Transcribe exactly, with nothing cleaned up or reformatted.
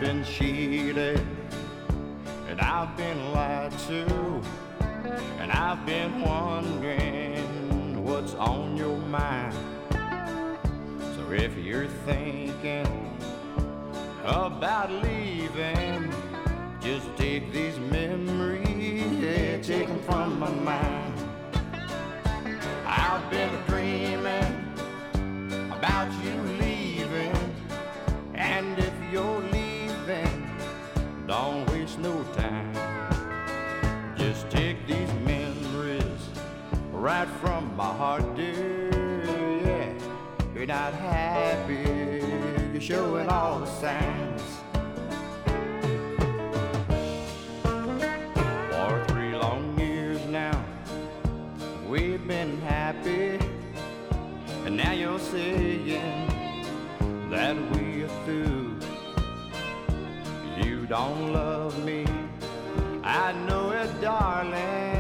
been cheated, and I've been lied to, and I've been wondering what's on your mind. So if you're thinking about leaving, just take these memories, yeah, take them from my mind. I've been dreaming about you leaving, and if you're leaving, don't waste no time. Just take these memories right from my heart, dear. Yeah, you're not happy, you're showing all the signs. For three long years now, we've been happy, and now you're saying that we're through. You don't love me, I know it, darling.